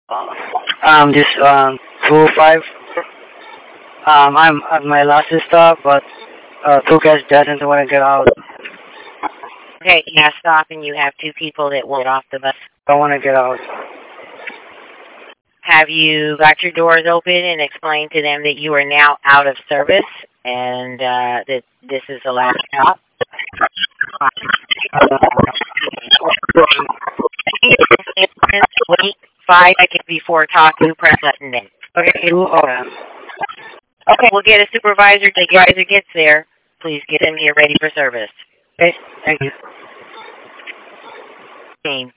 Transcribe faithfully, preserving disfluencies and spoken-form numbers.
Um, this um two oh five. Um, I'm at my last stop, but uh, two guys doesn't want to get out. Okay, last stop, and you have two people that will get off the bus. Don't want to get out. Have you got your doors open and explained to them that you are now out of service and uh, that this is the last stop? Wait five seconds before talking. Press button then. Okay, two oh five. Okay, we'll get a supervisor. The supervisor gets there. Please get him here ready for service. Okay, thank you. Team.